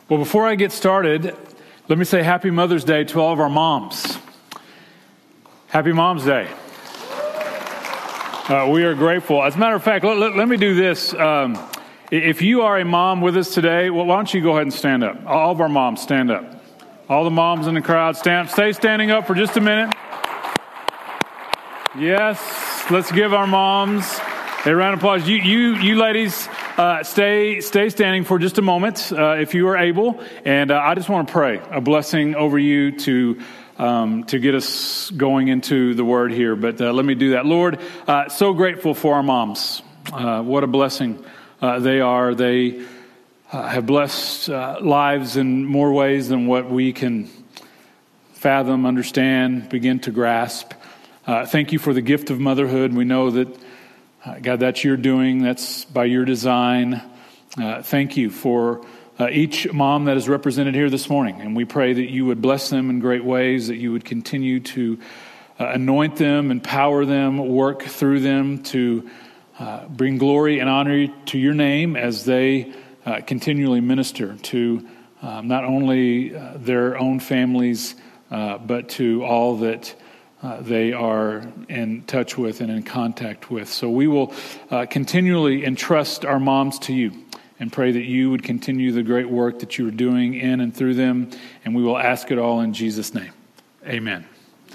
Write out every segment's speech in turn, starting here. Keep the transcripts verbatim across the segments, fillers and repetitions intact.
Well, before I get started, let me say Happy Mother's Day to all of our moms. Happy Mom's Day. Uh, we are grateful. As a matter of fact, let, let, let me do this. Um, if you are a mom with us today, well, why don't you go ahead and stand up? All of our moms, stand up. All the moms in the crowd, stand. Stay standing up for just a minute. Yes, let's give our moms a round of applause. You, you, you ladies, uh, stay, stay standing for just a moment, uh, if you are able. And uh, I just want to pray a blessing over you to, um, to get us going into the Word here. But uh, let me do that. Lord, uh, so grateful for our moms. Uh, what a blessing uh, they are. They uh, have blessed uh, lives in more ways than what we can fathom, understand, begin to grasp. Uh, thank you for the gift of motherhood. We know that Uh, God, that's your doing. That's by your design. Uh, thank you for uh, each mom that is represented here this morning. And we pray that you would bless them in great ways, that you would continue to uh, anoint them, empower them, work through them to uh, bring glory and honor to your name as they uh, continually minister to um, not only uh, their own families, uh, but to all that Uh, they are in touch with and in contact with. So we will uh, continually entrust our moms to you and pray that you would continue the great work that you are doing in and through them. And we will ask it all in Jesus' name. Amen.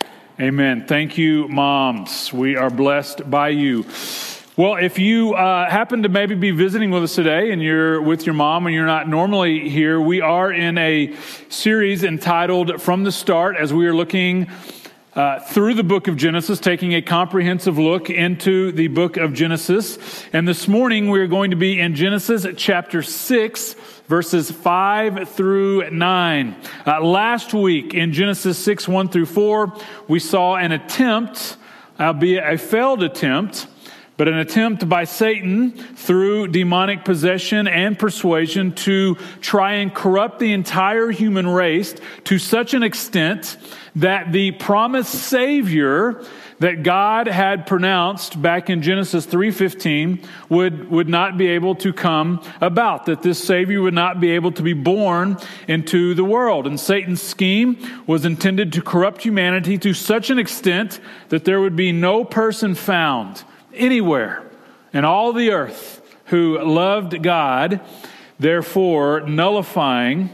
Amen. Thank you, moms. We are blessed by you. Well, if you uh, happen to maybe be visiting with us today and you're with your mom and you're not normally here, we are in a series entitled From the Start, as we are looking Uh, through the book of Genesis, taking a comprehensive look into the book of Genesis. And this morning we are going to be in Genesis chapter six, verses five through nine. Uh, last week in Genesis six, one through four, we saw an attempt, albeit a failed attempt, but an attempt by Satan through demonic possession and persuasion to try and corrupt the entire human race to such an extent that the promised Savior that God had pronounced back in Genesis three fifteen would, would not be able to come about, that this Savior would not be able to be born into the world. And Satan's scheme was intended to corrupt humanity to such an extent that there would be no person found anywhere in all the earth who loved God, therefore nullifying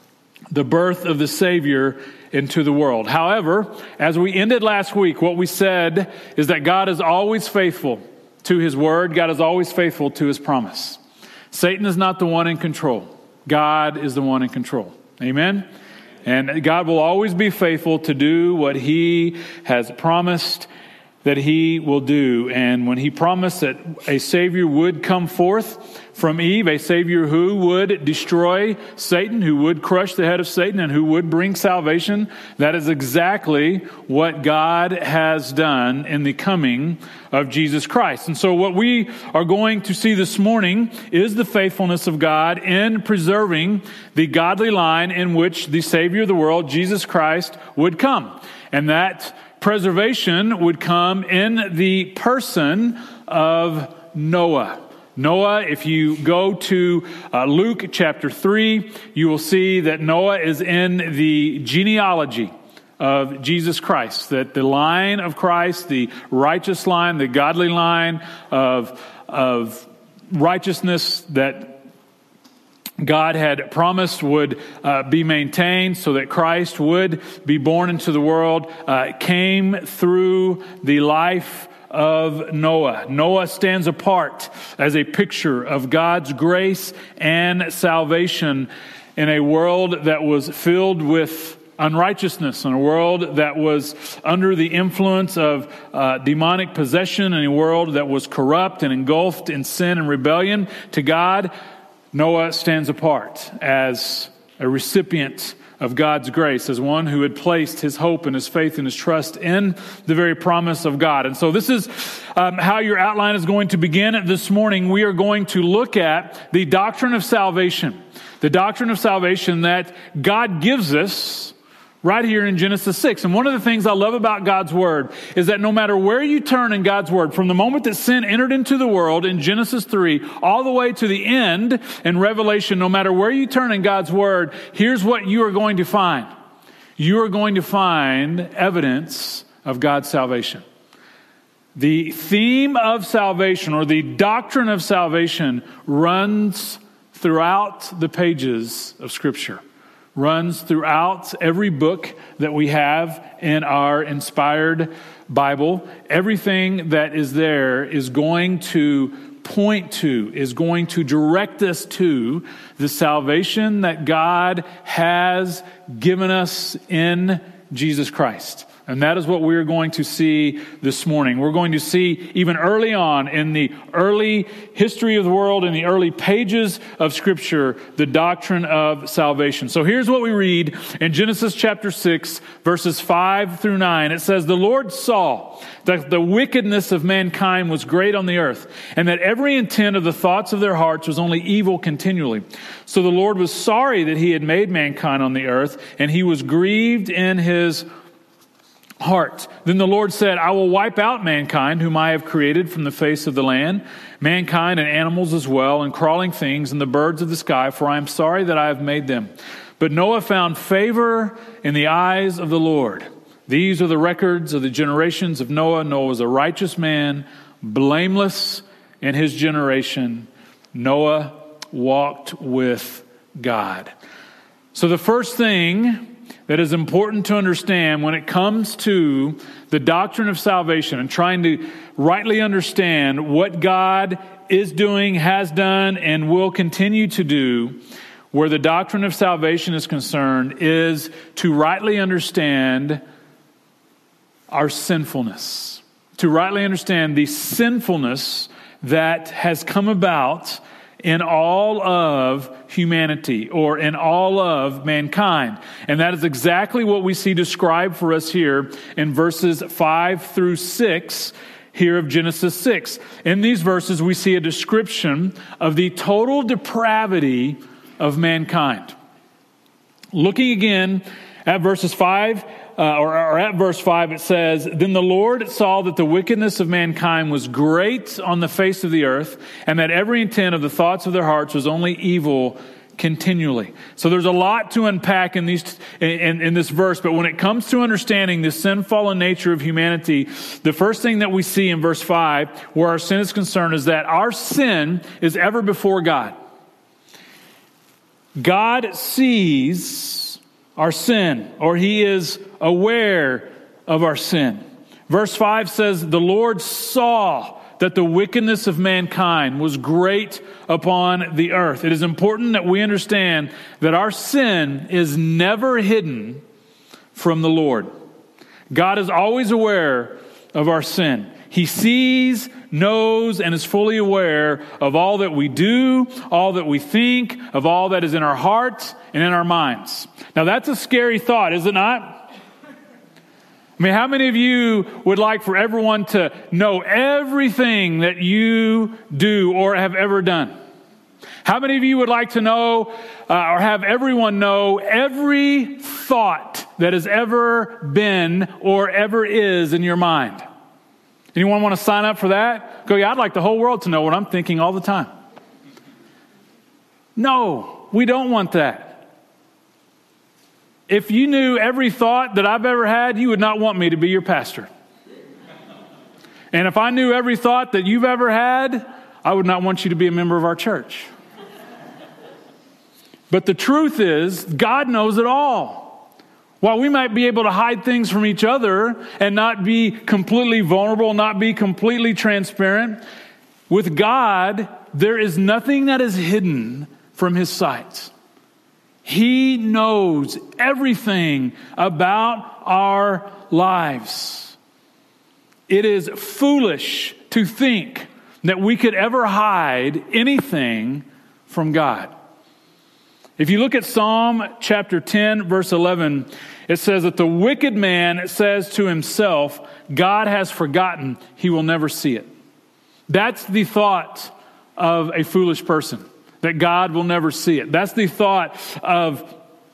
the birth of the Savior into the world. However, as we ended last week, what we said is that God is always faithful to His word. God is always faithful to His promise. Satan is not the one in control. God is the one in control. Amen? And God will always be faithful to do what He has promised that He will do. And when He promised that a Savior would come forth from Eve, a Savior who would destroy Satan, who would crush the head of Satan, and who would bring salvation, that is exactly what God has done in the coming of Jesus Christ. And so what we are going to see this morning is the faithfulness of God in preserving the godly line in which the Savior of the world, Jesus Christ, would come. And that preservation would come in the person of Noah. Noah, if you go to uh, Luke chapter three, you will see that Noah is in the genealogy of Jesus Christ, that the line of Christ, the righteous line, the godly line of, of righteousness that God had promised would uh, be maintained so that Christ would be born into the world, uh, came through the life of Noah. Noah stands apart as a picture of God's grace and salvation in a world that was filled with unrighteousness, in a world that was under the influence of uh, demonic possession, in a world that was corrupt and engulfed in sin and rebellion to God. Noah stands apart as a recipient of God's grace, as one who had placed his hope and his faith and his trust in the very promise of God. And so this is um, how your outline is going to begin this morning. We are going to look at the doctrine of salvation, the doctrine of salvation that God gives us right here in Genesis six. And one of the things I love about God's word is that no matter where you turn in God's word, from the moment that sin entered into the world in Genesis three, all the way to the end in Revelation, no matter where you turn in God's word, here's what you are going to find. You are going to find evidence of God's salvation. The theme of salvation, or the doctrine of salvation, runs throughout the pages of Scripture. Runs throughout every book that we have in our inspired Bible. Everything that is there is going to point to, is going to direct us to the salvation that God has given us in Jesus Christ. And that is what we're going to see this morning. We're going to see even early on in the early history of the world, in the early pages of Scripture, the doctrine of salvation. So here's what we read in Genesis chapter six, verses five through nine. It says, "The Lord saw that the wickedness of mankind was great on the earth, and that every intent of the thoughts of their hearts was only evil continually. So the Lord was sorry that he had made mankind on the earth, and he was grieved in his heart. Then the Lord said, I will wipe out mankind, whom I have created from the face of the land, mankind and animals as well, and crawling things and the birds of the sky, for I am sorry that I have made them. But Noah found favor in the eyes of the Lord. These are the records of the generations of Noah. Noah was a righteous man, blameless in his generation. Noah walked with God." So the first thing that is important to understand when it comes to the doctrine of salvation and trying to rightly understand what God is doing, has done, and will continue to do, where the doctrine of salvation is concerned, is to rightly understand our sinfulness. To rightly understand the sinfulness that has come about in all of humanity, or in all of mankind. And that is exactly what we see described for us here in verses five through six here of Genesis six. In these verses, we see a description of the total depravity of mankind. Looking again at verses five, Uh, or, or at verse five, it says, "Then the Lord saw that the wickedness of mankind was great on the face of the earth, and that every intent of the thoughts of their hearts was only evil continually." So there's a lot to unpack in these in, in this verse, but when it comes to understanding the sin-fallen nature of humanity, the first thing that we see in verse five, where our sin is concerned, is that our sin is ever before God. God sees our sin, or he is aware of our sin. Verse five says, "The Lord saw that the wickedness of mankind was great upon the earth." It is important that we understand that our sin is never hidden from the Lord. God is always aware of our sin. He sees, knows, and is fully aware of all that we do, all that we think, of all that is in our hearts and in our minds. Now that's a scary thought, is it not? I mean, how many of you would like for everyone to know everything that you do or have ever done? How many of you would like to know uh, or have everyone know every thought that has ever been or ever is in your mind? Anyone want to sign up for that? Go, yeah, I'd like the whole world to know what I'm thinking all the time. No, we don't want that. If you knew every thought that I've ever had, you would not want me to be your pastor. And if I knew every thought that you've ever had, I would not want you to be a member of our church. But the truth is, God knows it all. While we might be able to hide things from each other and not be completely vulnerable, not be completely transparent, with God, there is nothing that is hidden from his sight. He knows everything about our lives. It is foolish to think that we could ever hide anything from God. If you look at Psalm chapter ten, verse eleven, it says that the wicked man says to himself, God has forgotten, he will never see it. That's the thought of a foolish person, that God will never see it. That's the thought of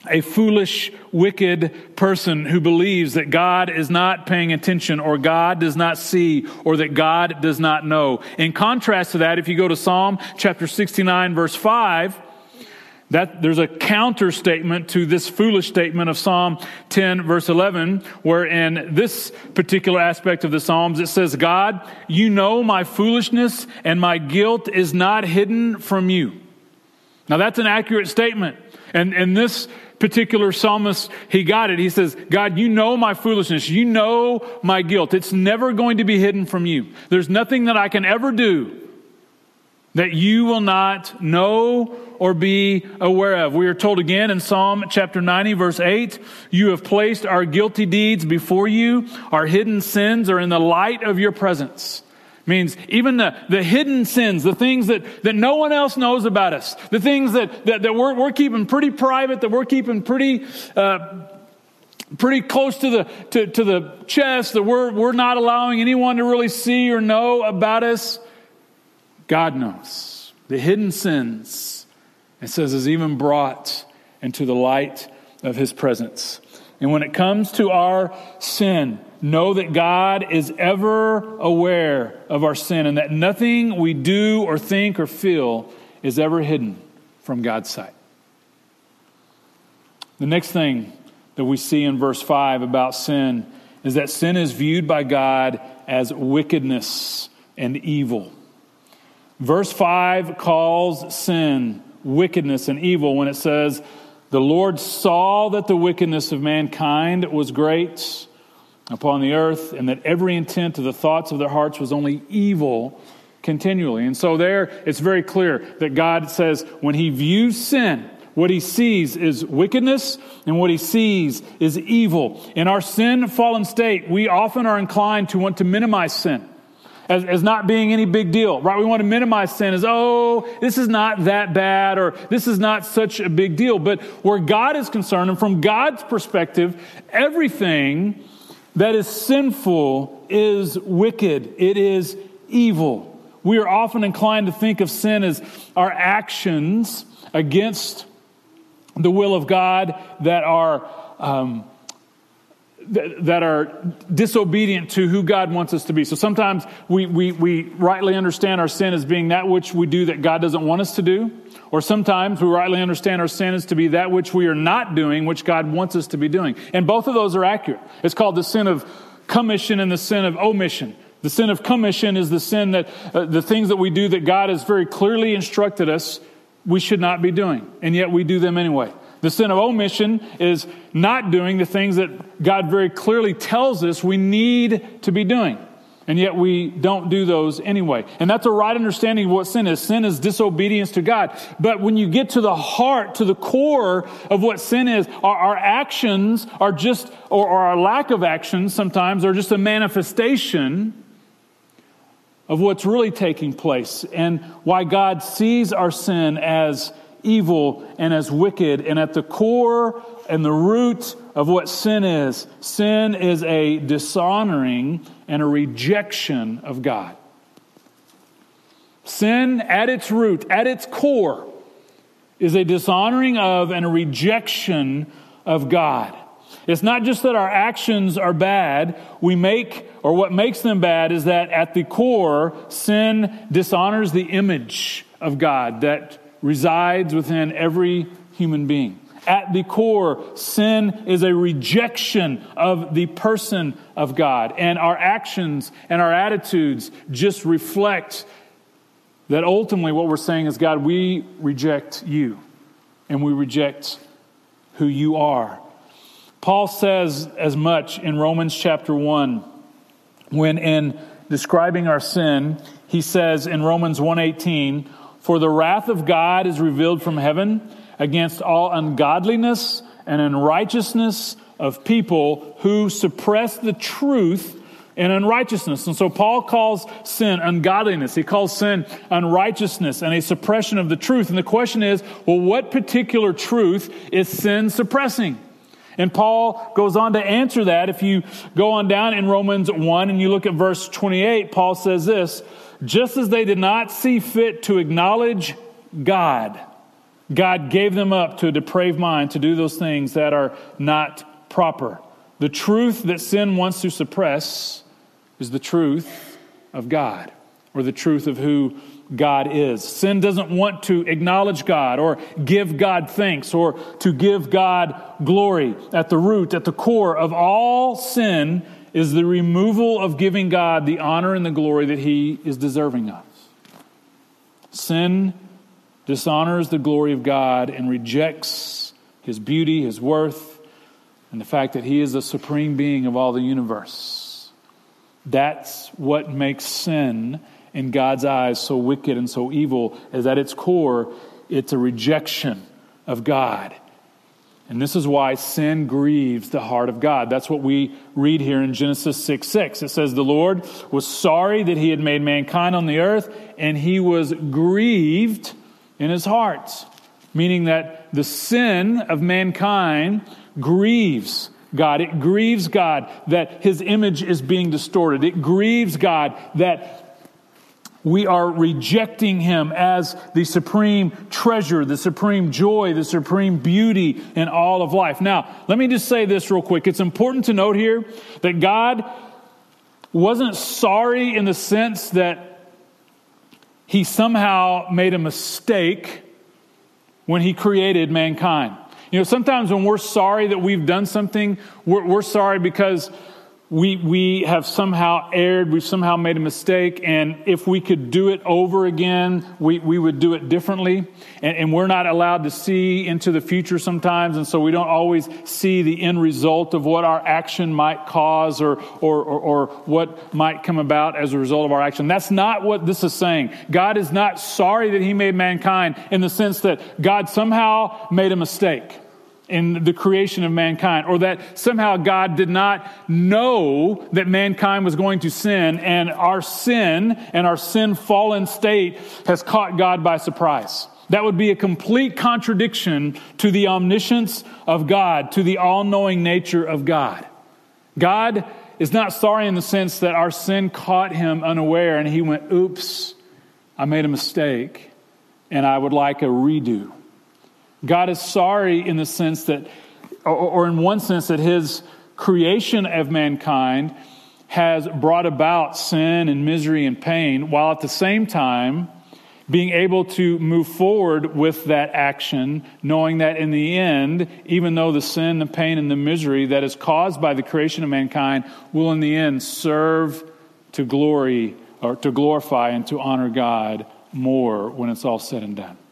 a foolish, wicked person who believes that God is not paying attention, or God does not see, or that God does not know. In contrast to that, if you go to Psalm chapter sixty-nine, verse five, that there's a counter statement to this foolish statement of Psalm ten, verse eleven, where in this particular aspect of the Psalms, it says, God, you know my foolishness, and my guilt is not hidden from you. Now that's an accurate statement. And, and this particular psalmist, he got it. He says, God, you know my foolishness. You know my guilt. It's never going to be hidden from you. There's nothing that I can ever do that you will not know or be aware of. We are told again in Psalm chapter ninety, verse eight, you have placed our guilty deeds before you. Our hidden sins are in the light of your presence. Means even the, the hidden sins, the things that, that no one else knows about us, the things that, that, that we're, we're keeping pretty private, that we're keeping pretty uh, pretty close to the to, to the chest, that we're we're not allowing anyone to really see or know about us. God knows. The hidden sins, it says, is even brought into the light of his presence. And when it comes to our sin, know that God is ever aware of our sin, and that nothing we do or think or feel is ever hidden from God's sight. The next thing that we see in verse five about sin is that sin is viewed by God as wickedness and evil. Verse five calls sin wickedness and evil when it says, the Lord saw that the wickedness of mankind was great upon the earth, and that every intent of the thoughts of their hearts was only evil continually. And so there, it's very clear that God says when he views sin, what he sees is wickedness, and what he sees is evil. In our sin-fallen state, we often are inclined to want to minimize sin as, as not being any big deal, right? We want to minimize sin as, oh, this is not that bad, or this is not such a big deal. But where God is concerned, and from God's perspective, everything that is sinful is wicked. It is evil. We are often inclined to think of sin as our actions against the will of God that are um, th- that are disobedient to who God wants us to be. So sometimes we, we we rightly understand our sin as being that which we do that God doesn't want us to do. Or sometimes we rightly understand our sin as to be that which we are not doing, which God wants us to be doing. And both of those are accurate. It's called the sin of commission and the sin of omission. The sin of commission is the sin that, uh, the things that we do that God has very clearly instructed us we should not be doing. And yet we do them anyway. The sin of omission is not doing the things that God very clearly tells us we need to be doing. And yet we don't do those anyway. And that's a right understanding of what sin is. Sin is disobedience to God. But when you get to the heart, to the core of what sin is, our, our actions are just, or, or our lack of actions sometimes are just a manifestation of what's really taking place, and why God sees our sin as evil and as wicked. And at the core and the root of what sin is, sin is a dishonoring and a rejection of God. Sin at its root, at its core, is a dishonoring of and a rejection of God. It's not just that our actions are bad. We make, or what makes them bad is that at the core, sin dishonors the image of God that resides within every human being. At the core, sin is a rejection of the person of God. And our actions and our attitudes just reflect that ultimately what we're saying is, God, we reject you. And we reject who you are. Paul says as much in Romans chapter one, when in describing our sin, he says in Romans one eighteen, for the wrath of God is revealed from heaven against all ungodliness and unrighteousness of people who suppress the truth in unrighteousness. And so Paul calls sin ungodliness. He calls sin unrighteousness and a suppression of the truth. And the question is, well, what particular truth is sin suppressing? And Paul goes on to answer that. If you go on down in Romans one and you look at verse twenty-eight, Paul says this, just as they did not see fit to acknowledge God. God gave them up to a depraved mind to do those things that are not proper. The truth that sin wants to suppress is the truth of God, or the truth of who God is. Sin doesn't want to acknowledge God or give God thanks or to give God glory. At the root, at the core of all sin is the removal of giving God the honor and the glory that He is deserving of. Sin dishonors the glory of God and rejects His beauty, His worth, and the fact that He is the supreme being of all the universe. That's what makes sin in God's eyes so wicked and so evil, is at its core, it's a rejection of God. And this is why sin grieves the heart of God. That's what we read here in Genesis six six. It says, the Lord was sorry that He had made mankind on the earth, and He was grieved in His heart. Meaning that the sin of mankind grieves God. It grieves God that His image is being distorted. It grieves God that we are rejecting Him as the supreme treasure, the supreme joy, the supreme beauty in all of life. Now, let me just say this real quick. It's important to note here that God wasn't sorry in the sense that He somehow made a mistake when He created mankind. You know, sometimes when we're sorry that we've done something, we're, we're sorry because We we have somehow erred, we've somehow made a mistake, and if we could do it over again, we, we would do it differently. And, and we're not allowed to see into the future sometimes, and so we don't always see the end result of what our action might cause or, or, or, or what might come about as a result of our action. That's not what this is saying. God is not sorry that He made mankind in the sense that God somehow made a mistake in the creation of mankind, or that somehow God did not know that mankind was going to sin, and our sin and our sin-fallen state has caught God by surprise. That would be a complete contradiction to the omniscience of God, to the all-knowing nature of God. God is not sorry in the sense that our sin caught Him unaware and He went, oops, I made a mistake and I would like a redo. God is sorry in the sense that, or, or in one sense, that His creation of mankind has brought about sin and misery and pain, while at the same time being able to move forward with that action, knowing that in the end, even though the sin, the pain, and the misery that is caused by the creation of mankind will in the end serve to glory or to glorify and to honor God more when it's all said and done.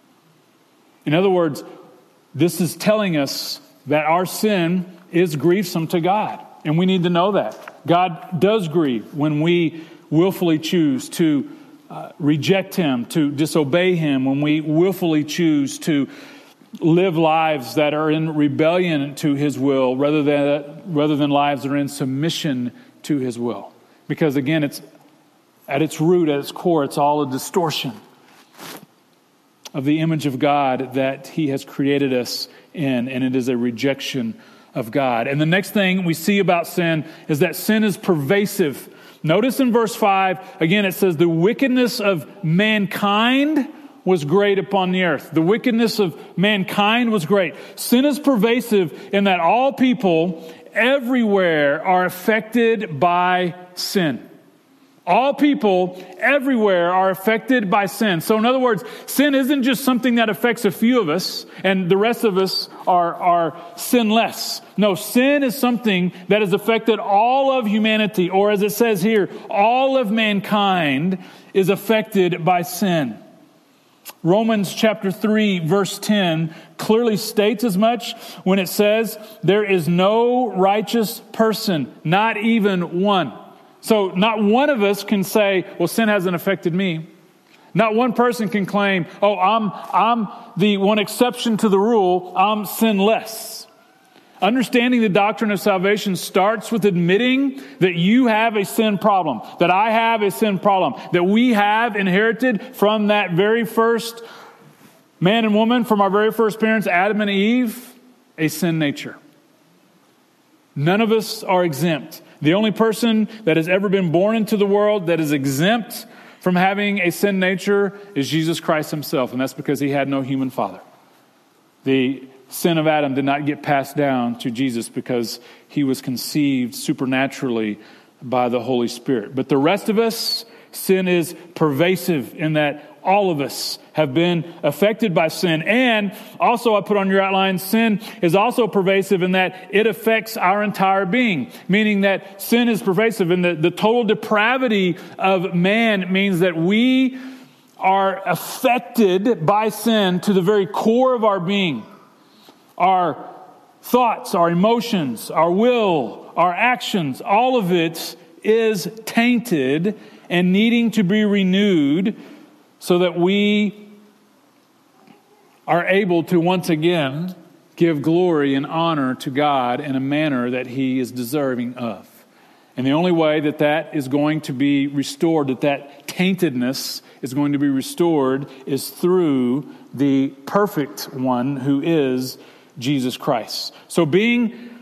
In other words, this is telling us that our sin is grievous to God. And we need to know that. God does grieve when we willfully choose to uh, reject Him, to disobey Him, when we willfully choose to live lives that are in rebellion to His will rather than, rather than lives that are in submission to His will. Because again, it's at its root, at its core, it's all a distortion of the image of God that He has created us in, and it is a rejection of God. And the next thing we see about sin is that sin is pervasive. Notice in verse five, again it says, the wickedness of mankind was great upon the earth. The wickedness of mankind was great. Sin is pervasive in that all people everywhere are affected by sin. All people everywhere are affected by sin. So in other words, sin isn't just something that affects a few of us and the rest of us are, are sinless. No, sin is something that has affected all of humanity, or as it says here, all of mankind is affected by sin. Romans chapter three, verse ten clearly states as much when it says, there is no righteous person, not even one. So not one of us can say, well, sin hasn't affected me. Not one person can claim, oh, I'm I'm the one exception to the rule, I'm sinless. Understanding the doctrine of salvation starts with admitting that you have a sin problem, that I have a sin problem, that we have inherited from that very first man and woman, from our very first parents, Adam and Eve, a sin nature. None of us are exempt. The only person that has ever been born into the world that is exempt from having a sin nature is Jesus Christ Himself, and that's because He had no human father. The sin of Adam did not get passed down to Jesus because he was conceived supernaturally by the Holy Spirit. But the rest of us, sin is pervasive in that all of us have been affected by sin. And also, I put on your outline, sin is also pervasive in that it affects our entire being. Meaning that sin is pervasive, and the, the total depravity of man means that we are affected by sin to the very core of our being. Our thoughts, our emotions, our will, our actions, all of it is tainted and needing to be renewed so that we are able to once again give glory and honor to God in a manner that He is deserving of. And the only way that that is going to be restored, that that taintedness is going to be restored, is through the perfect one who is Jesus Christ. So being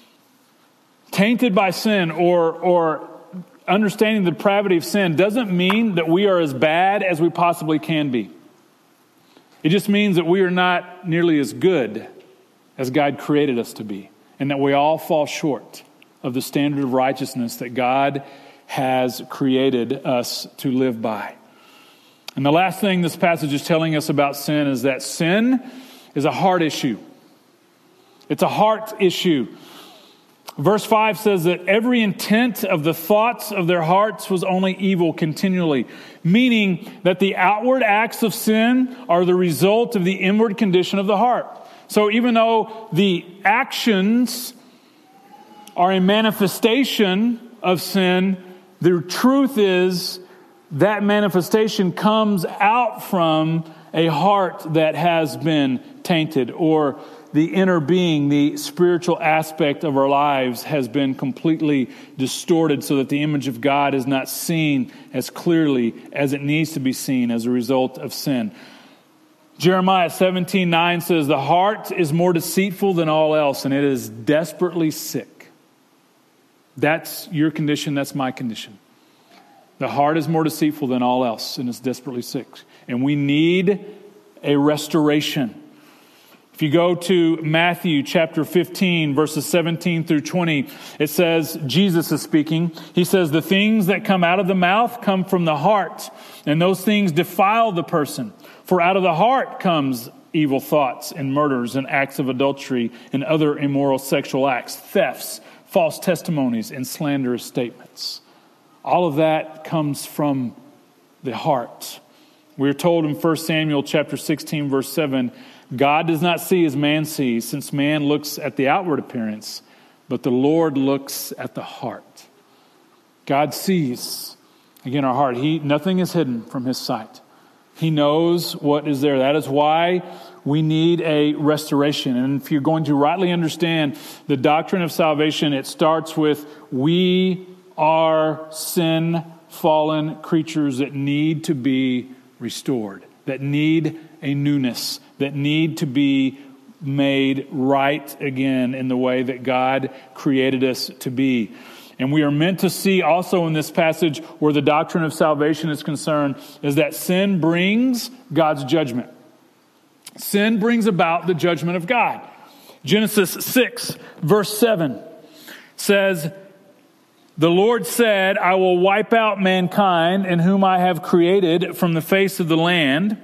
tainted by sin or or understanding the depravity of sin doesn't mean that we are as bad as we possibly can be. It just means that we are not nearly as good as God created us to be, and that we all fall short of the standard of righteousness that God has created us to live by. And the last thing this passage is telling us about sin is that sin is a heart issue. It's a heart issue. Verse five says that every intent of the thoughts of their hearts was only evil continually, meaning that the outward acts of sin are the result of the inward condition of the heart. So even though the actions are a manifestation of sin, the truth is that manifestation comes out from a heart that has been tainted, or the inner being, the spiritual aspect of our lives has been completely distorted so that the image of God is not seen as clearly as it needs to be seen as a result of sin. Jeremiah seventeen nine says, "The heart is more deceitful than all else, and it is desperately sick." That's your condition, that's my condition. The heart is more deceitful than all else, and it's desperately sick. And we need a restoration. If you go to Matthew chapter fifteen, verses seventeen through twenty, it says, Jesus is speaking. He says, "The things that come out of the mouth come from the heart, and those things defile the person. For out of the heart comes evil thoughts and murders and acts of adultery and other immoral sexual acts, thefts, false testimonies, and slanderous statements." All of that comes from the heart. We're told in First Samuel chapter sixteen, verse seven, God does not see as man sees, since man looks at the outward appearance, but the Lord looks at the heart. God sees, again, our heart. He, nothing is hidden from His sight. He knows what is there. That is why we need a restoration. And if you're going to rightly understand the doctrine of salvation, it starts with we are sin-fallen creatures that need to be restored, that need a newness, that need to be made right again in the way that God created us to be. And we are meant to see also in this passage where the doctrine of salvation is concerned is that sin brings God's judgment. Sin brings about the judgment of God. Genesis six, verse seven says, "The Lord said, I will wipe out mankind in whom I have created from the face of the land,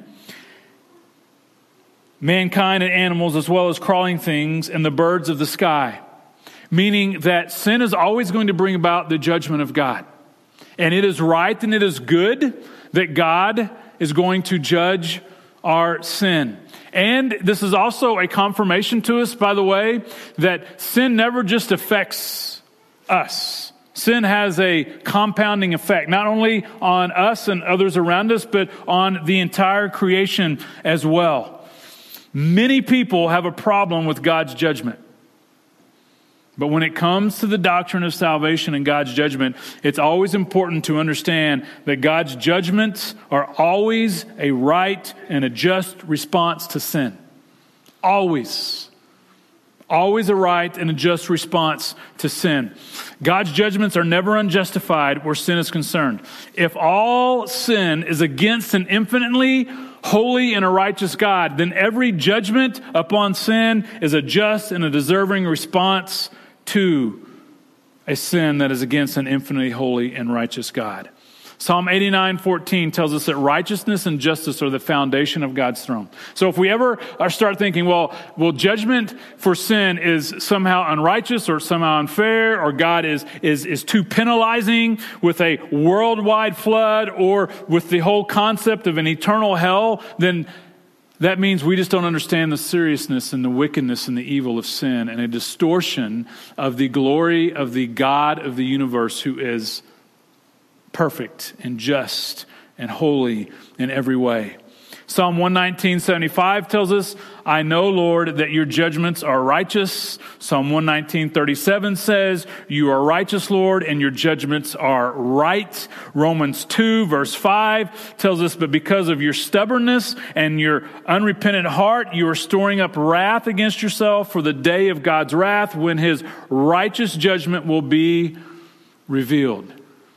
mankind and animals as well as crawling things and the birds of the sky." Meaning that sin is always going to bring about the judgment of God. And it is right and it is good that God is going to judge our sin. And this is also a confirmation to us, by the way, that sin never just affects us. Sin has a compounding effect, not only on us and others around us, but on the entire creation as well. Many people have a problem with God's judgment. But when it comes to the doctrine of salvation and God's judgment, it's always important to understand that God's judgments are always a right and a just response to sin. Always. Always a right and a just response to sin. God's judgments are never unjustified where sin is concerned. If all sin is against an infinitely holy and a righteous God, then every judgment upon sin is a just and a deserving response to a sin that is against an infinitely holy and righteous God. Psalm eighty-nine fourteen tells us that righteousness and justice are the foundation of God's throne. So if we ever start thinking, well, well, judgment for sin is somehow unrighteous or somehow unfair, or God is, is, is too penalizing with a worldwide flood or with the whole concept of an eternal hell, then that means we just don't understand the seriousness and the wickedness and the evil of sin and a distortion of the glory of the God of the universe, who is perfect and just and holy in every way. Psalm one nineteen, seventy-five tells us, I know, Lord, that your judgments are righteous. Psalm one nineteen, thirty-seven says, you are righteous, Lord, and your judgments are right. Romans two, verse five tells us, but because of your stubbornness and your unrepentant heart, you are storing up wrath against yourself for the day of God's wrath, when his righteous judgment will be revealed.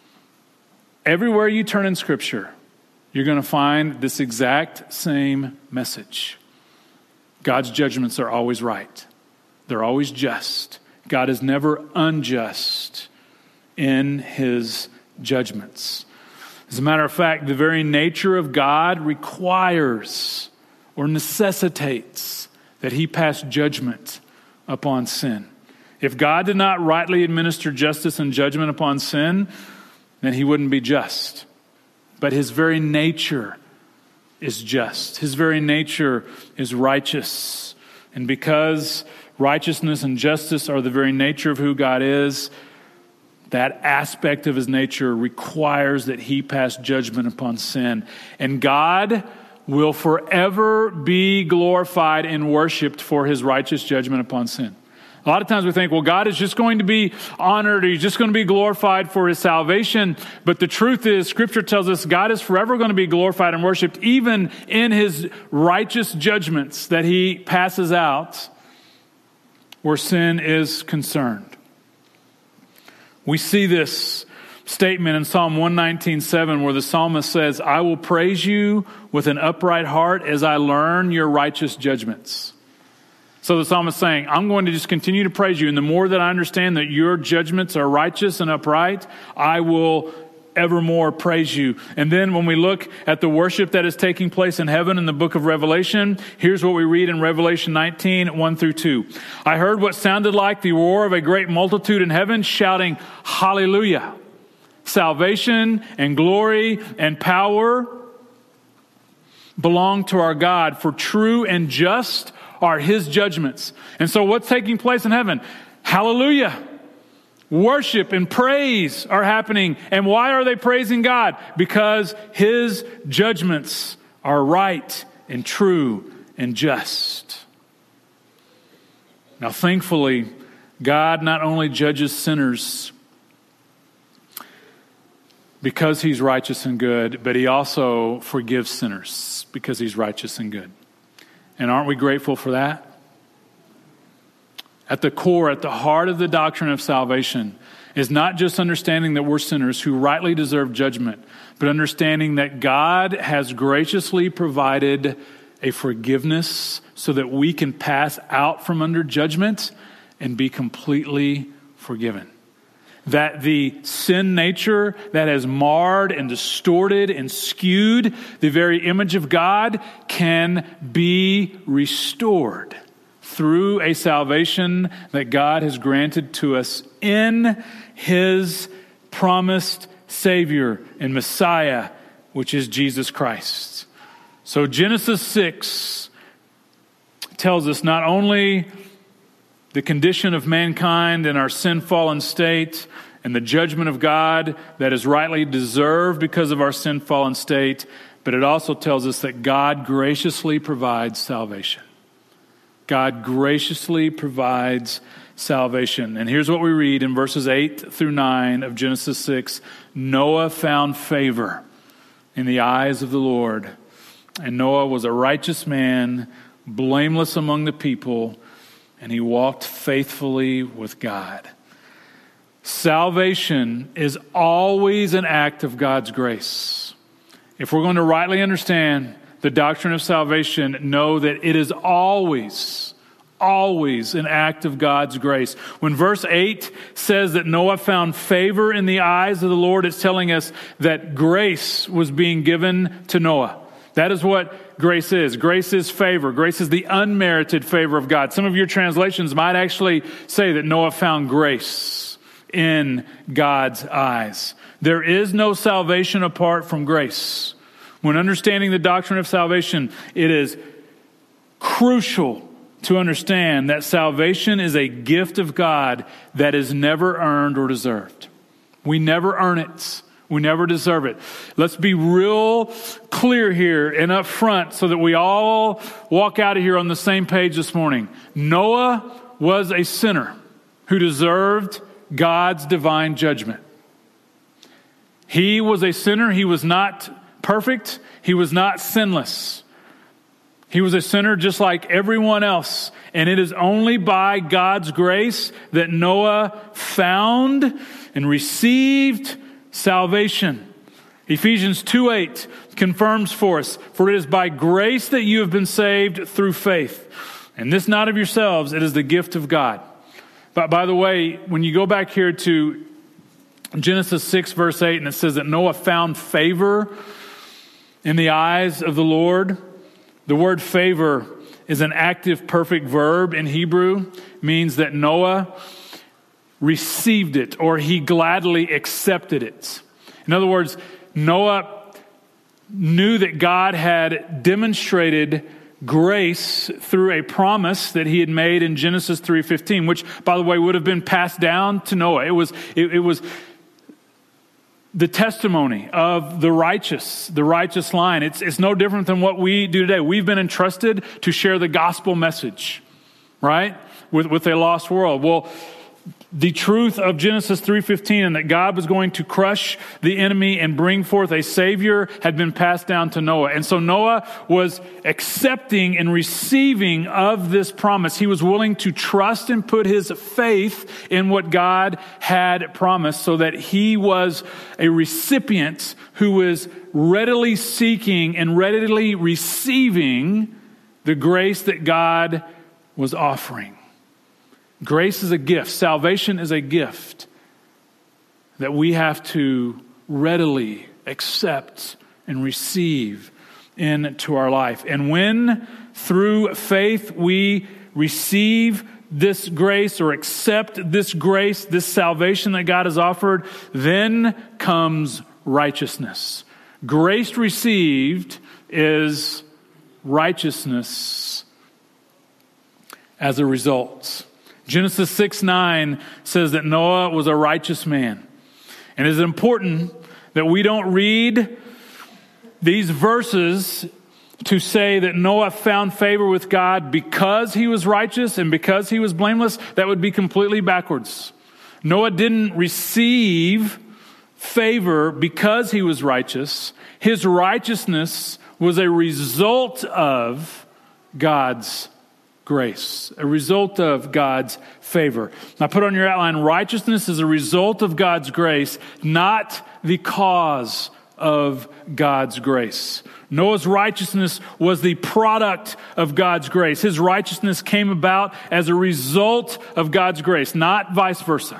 Everywhere you turn in Scripture, you're going to find this exact same message. God's judgments are always right. They're always just. God is never unjust in his judgments. As a matter of fact, the very nature of God requires or necessitates that he pass judgment upon sin. If God did not rightly administer justice and judgment upon sin, then he wouldn't be just. But his very nature is just. His very nature is righteous. And because righteousness and justice are the very nature of who God is, that aspect of his nature requires that he pass judgment upon sin. And God will forever be glorified and worshiped for his righteous judgment upon sin. A lot of times we think, well, God is just going to be honored, or he's just going to be glorified for his salvation. But the truth is, Scripture tells us God is forever going to be glorified and worshiped, even in his righteous judgments that he passes out where sin is concerned. We see this statement in Psalm one nineteen, seven, where the psalmist says, I will praise you with an upright heart as I learn your righteous judgments. So the psalmist is saying, I'm going to just continue to praise you. And the more that I understand that your judgments are righteous and upright, I will evermore praise you. And then when we look at the worship that is taking place in heaven in the book of Revelation, here's what we read in Revelation nineteen, one through two. I heard what sounded like the roar of a great multitude in heaven shouting, Hallelujah! Salvation and glory and power belong to our God, for true and just are his judgments. And so what's taking place in heaven? Hallelujah. Worship and praise are happening. And why are they praising God? Because his judgments are right and true and just. Now, thankfully, God not only judges sinners because he's righteous and good, but he also forgives sinners because he's righteous and good. And aren't we grateful for that? At the core, at the heart of the doctrine of salvation is not just understanding that we're sinners who rightly deserve judgment, but understanding that God has graciously provided a forgiveness so that we can pass out from under judgment and be completely forgiven. That the sin nature that has marred and distorted and skewed the very image of God can be restored through a salvation that God has granted to us in his promised Savior and Messiah, which is Jesus Christ. So Genesis six tells us not only the condition of mankind in our sin-fallen state and the judgment of God that is rightly deserved because of our sin-fallen state, but it also tells us that God graciously provides salvation. God graciously provides salvation. And here's what we read in verses eight through nine of Genesis six. Noah found favor in the eyes of the Lord. And Noah was a righteous man, blameless among the people, and he walked faithfully with God. Salvation is always an act of God's grace. If we're going to rightly understand the doctrine of salvation, know that it is always, always an act of God's grace. When verse eight says that Noah found favor in the eyes of the Lord, it's telling us that grace was being given to Noah. That is what grace is. Grace is favor. Grace is the unmerited favor of God. Some of your translations might actually say that Noah found grace in God's eyes. There is no salvation apart from grace. When understanding the doctrine of salvation, it is crucial to understand that salvation is a gift of God that is never earned or deserved. We never earn it. We never deserve it. Let's be real clear here and up front so that we all walk out of here on the same page this morning. Noah was a sinner who deserved God's divine judgment. He was a sinner. He was not perfect. He was not sinless. He was a sinner just like everyone else. And it is only by God's grace that Noah found and received salvation. Ephesians two eight confirms for us, for it is by grace that you have been saved through faith. And this not of yourselves, it is the gift of God. But by the way, when you go back here to Genesis six verse eight, and it says that Noah found favor in the eyes of the Lord, the word favor is an active perfect verb in Hebrew. It means that Noah received it, or he gladly accepted it. In other words, Noah knew that God had demonstrated grace through a promise that he had made in Genesis three fifteen, which, by the way, would have been passed down to Noah. It was, it, it was the testimony of the righteous, the righteous line. It's, it's no different than what we do today. We've been entrusted to share the gospel message, right, with, with a lost world. Well, the truth of Genesis three fifteen and that God was going to crush the enemy and bring forth a Savior had been passed down to Noah. And so Noah was accepting and receiving of this promise. He was willing to trust and put his faith in what God had promised, so that he was a recipient who was readily seeking and readily receiving the grace that God was offering. Grace is a gift. Salvation is a gift that we have to readily accept and receive into our life. And when through faith we receive this grace or accept this grace, this salvation that God has offered, then comes righteousness. Grace received is righteousness as a result. Genesis six nine says that Noah was a righteous man. And it is important that we don't read these verses to say that Noah found favor with God because he was righteous and because he was blameless. That would be completely backwards. Noah didn't receive favor because he was righteous. His righteousness was a result of God's grace, a result of God's favor. Now put on your outline, righteousness is a result of God's grace, not the cause of God's grace. Noah's righteousness was the product of God's grace. His righteousness came about as a result of God's grace, not vice versa.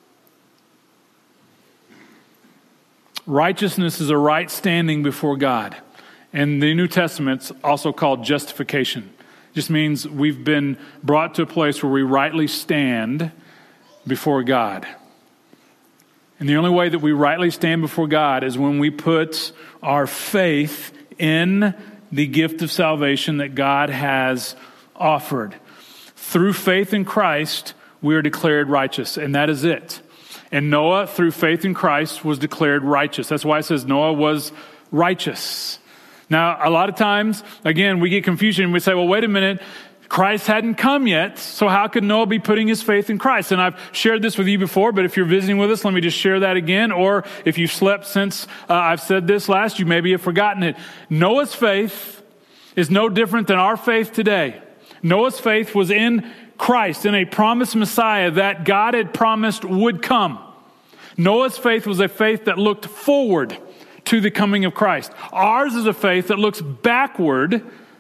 Righteousness is a right standing before God. And the New Testament's also called justification. Just means we've been brought to a place where we rightly stand before God. And the only way that we rightly stand before God is when we put our faith in the gift of salvation that God has offered. Through faith in Christ, we are declared righteous, and that is it. And Noah, through faith in Christ, was declared righteous. That's why it says Noah was righteous. Now, a lot of times, again, we get confusion and we say, well, wait a minute, Christ hadn't come yet, so how could Noah be putting his faith in Christ? And I've shared this with you before, but if you're visiting with us, let me just share that again. Or if you've slept since uh, I've said this last, you maybe have forgotten it. Noah's faith is no different than our faith today. Noah's faith was in Christ, in a promised Messiah that God had promised would come. Noah's faith was a faith that looked forward to the coming of Christ. Ours is a faith that looks backward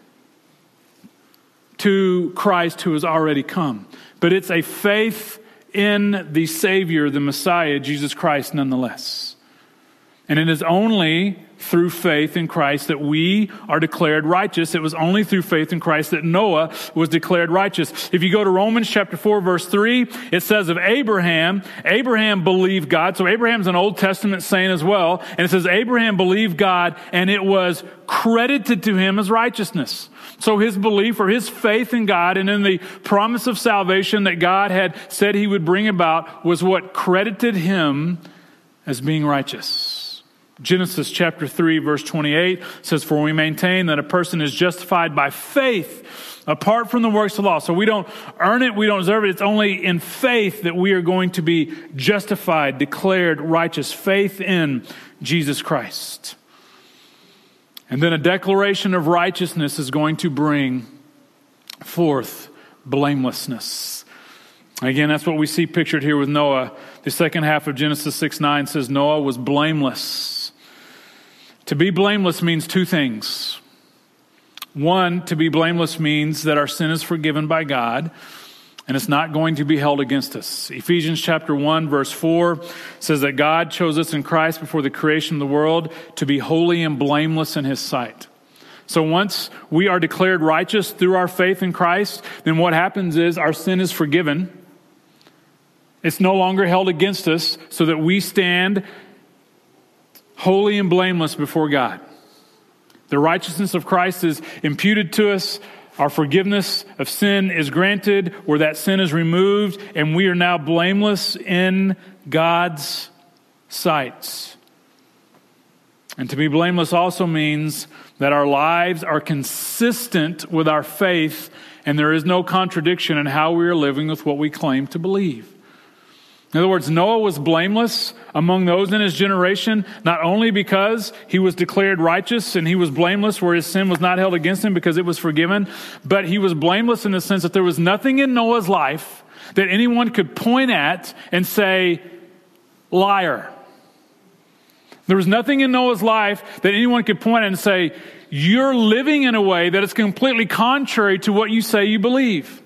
to Christ who has already come. But it's a faith in the Savior, the Messiah, Jesus Christ, nonetheless. And it is only through faith in Christ that we are declared righteous. It was only through faith in Christ that Noah was declared righteous. If you go to Romans chapter four, verse three, it says of Abraham, Abraham believed God. So Abraham's an Old Testament saint as well. And it says Abraham believed God and it was credited to him as righteousness. So his belief or his faith in God and in the promise of salvation that God had said he would bring about was what credited him as being righteous. Genesis chapter three, verse twenty-eight says, for we maintain that a person is justified by faith apart from the works of law. So we don't earn it, we don't deserve it. It's only in faith that we are going to be justified, declared righteous. Faith in Jesus Christ. And then a declaration of righteousness is going to bring forth blamelessness. Again, that's what we see pictured here with Noah. The second half of Genesis six nine says Noah was blameless. To be blameless means two things. One, to be blameless means that our sin is forgiven by God and it's not going to be held against us. Ephesians chapter one, verse four says that God chose us in Christ before the creation of the world to be holy and blameless in his sight. So once we are declared righteous through our faith in Christ, then what happens is our sin is forgiven. It's no longer held against us so that we stand holy and blameless before God. The righteousness of Christ is imputed to us. Our forgiveness of sin is granted where that sin is removed, and we are now blameless in God's sight. And to be blameless also means that our lives are consistent with our faith, and there is no contradiction in how we are living with what we claim to believe. In other words, Noah was blameless among those in his generation, not only because he was declared righteous and he was blameless where his sin was not held against him because it was forgiven, but he was blameless in the sense that there was nothing in Noah's life that anyone could point at and say, liar. There was nothing in Noah's life that anyone could point at and say, you're living in a way that is completely contrary to what you say you believe.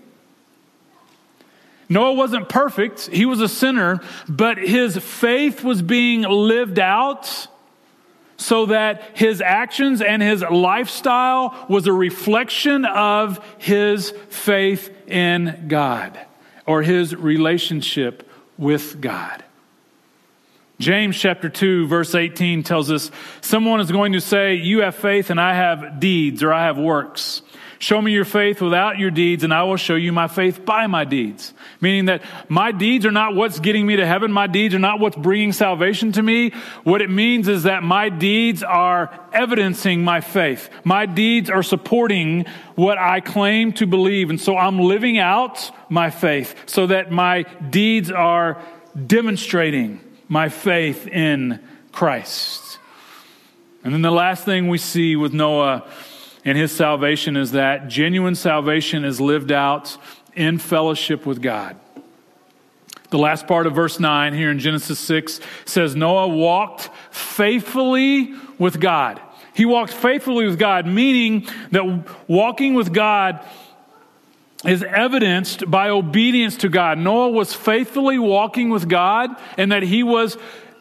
Noah wasn't perfect. He was a sinner, but his faith was being lived out so that his actions and his lifestyle was a reflection of his faith in God or his relationship with God. James chapter two, verse eighteen tells us, someone is going to say, you have faith and I have deeds, or I have works. Show me your faith without your deeds, and I will show you my faith by my deeds. Meaning that my deeds are not what's getting me to heaven. My deeds are not what's bringing salvation to me. What it means is that my deeds are evidencing my faith. My deeds are supporting what I claim to believe. And so I'm living out my faith so that my deeds are demonstrating my faith in Christ. And then the last thing we see with Noah and his salvation is that genuine salvation is lived out in fellowship with God. The last part of verse nine here in Genesis six says Noah walked faithfully with God. He walked faithfully with God, meaning that walking with God is evidenced by obedience to God. Noah was faithfully walking with God, and that he was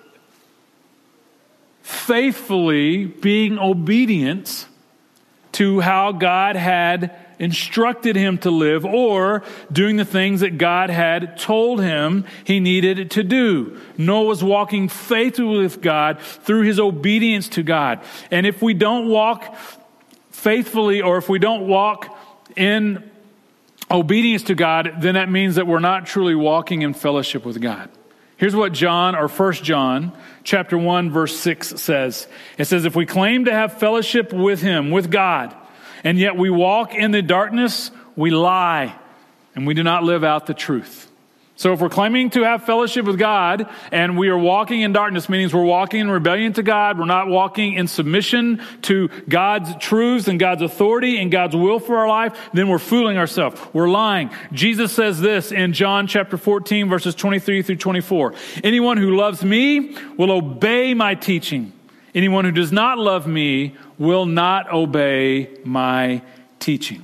faithfully being obedient to how God had instructed him to live, or doing the things that God had told him he needed to do. Noah was walking faithfully with God through his obedience to God. And if we don't walk faithfully, or if we don't walk in obedience to God, then that means that we're not truly walking in fellowship with God. Here's what John, or First John, chapter one, verse six says. It says, if we claim to have fellowship with him, with God, and yet we walk in the darkness, we lie, and we do not live out the truth. So if we're claiming to have fellowship with God, and we are walking in darkness, meaning we're walking in rebellion to God, we're not walking in submission to God's truths and God's authority and God's will for our life, then we're fooling ourselves. We're lying. Jesus says this in John chapter fourteen, verses twenty-three through twenty-four. Anyone who loves me will obey my teaching. Anyone who does not love me will not obey my teaching.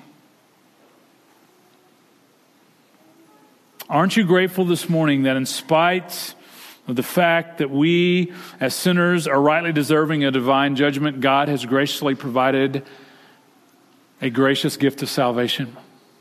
Aren't you grateful this morning that in spite of the fact that we as sinners are rightly deserving of divine judgment, God has graciously provided a gracious gift of salvation?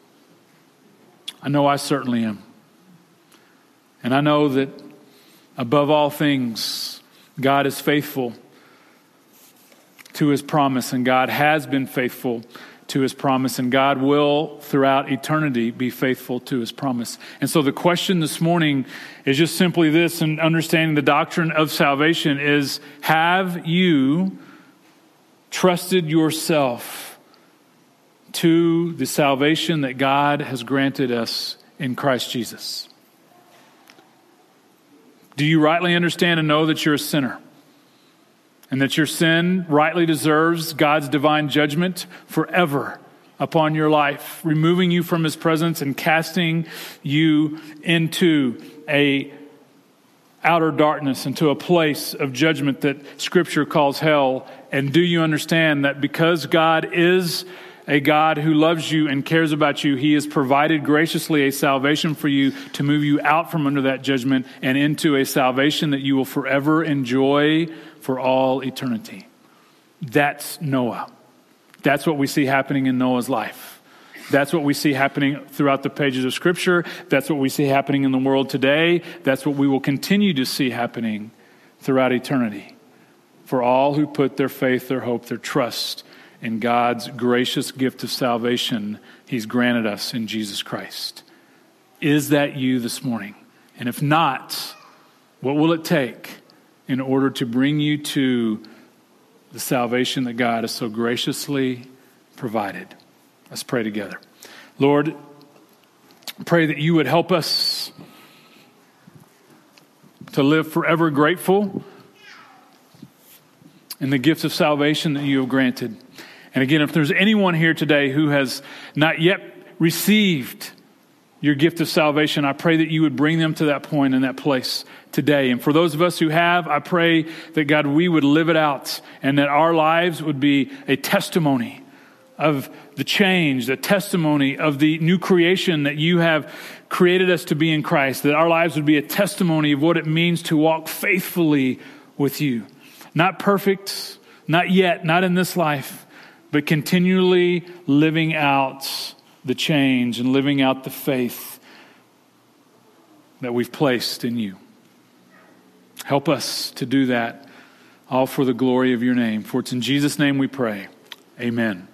I know I certainly am. And I know that above all things, God is faithful to his promise, and God has been faithful to his promise, and God will throughout eternity be faithful to his promise. And so the question this morning is just simply this, and understanding the doctrine of salvation is, have you trusted yourself to the salvation that God has granted us in Christ Jesus? Do you rightly understand and know that you're a sinner, and that your sin rightly deserves God's divine judgment forever upon your life, removing you from his presence and casting you into a outer darkness, into a place of judgment that Scripture calls hell? And do you understand that because God is a God who loves you and cares about you, he has provided graciously a salvation for you to move you out from under that judgment and into a salvation that you will forever enjoy for all eternity? That's Noah. That's what we see happening in Noah's life. That's what we see happening throughout the pages of Scripture. That's what we see happening in the world today. That's what we will continue to see happening throughout eternity for all who put their faith, their hope, their trust in God's gracious gift of salvation he's granted us in Jesus Christ. Is that you this morning? And if not, what will it take in order to bring you to the salvation that God has so graciously provided? Let's pray together. Lord, pray that you would help us to live forever grateful in the gift of salvation that you have granted. And again, if there's anyone here today who has not yet received your gift of salvation, I pray that you would bring them to that point and that place today. And for those of us who have, I pray that, God, we would live it out and that our lives would be a testimony of the change, the testimony of the new creation that you have created us to be in Christ, that our lives would be a testimony of what it means to walk faithfully with you. Not perfect, not yet, not in this life, but continually living out the change and living out the faith that we've placed in you. Help us to do that, all for the glory of your name. For it's in Jesus' name we pray. Amen.